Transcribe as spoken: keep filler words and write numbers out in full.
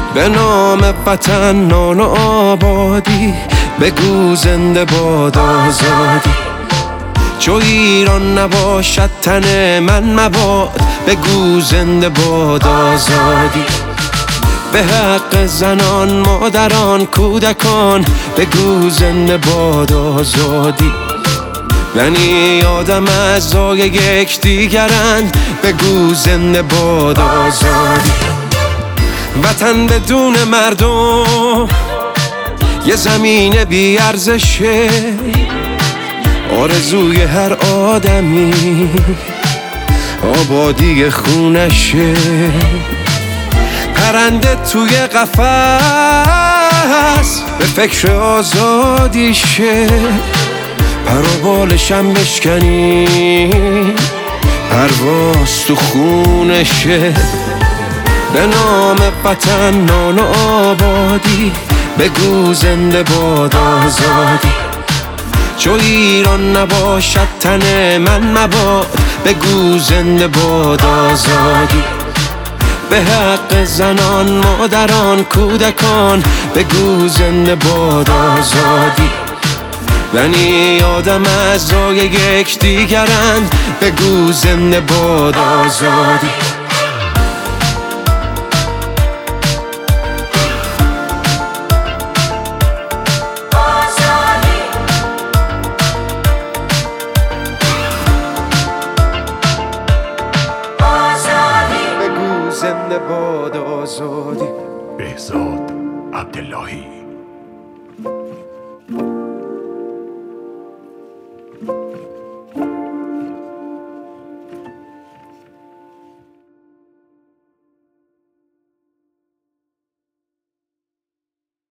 به نام وطن نان و آبادی، بگو زنده باد آزادی. چو ایران نباشد تن من مباد، بگو زنده باد آزادی. به حق زنان، مادران، کودکان، بگو زنده باد آزادی. بنی آدم اعضای یکدیگرند، بگو زنده باد آزادی. وطن بدون مردم یه زمین بی ارزشه، آرزوی هر آدمی آبادی خونشه. پرنده توی قفس به فکر آزادیشه، پر و بالشم بشکنی پرواز تو خونشه. به نام وطن نان و آبادی، بگو زنده باد آزادی. چو ایران نباشد تن من مباد، بگو زنده باد آزادی. به حق زنان، مادران، کودکان، بگو زنده باد آزادی. بنی آدم اعضای یکدیگرند، بگو زنده باد آزادی. زنده باد آزادی. بهزاد عبداللهی.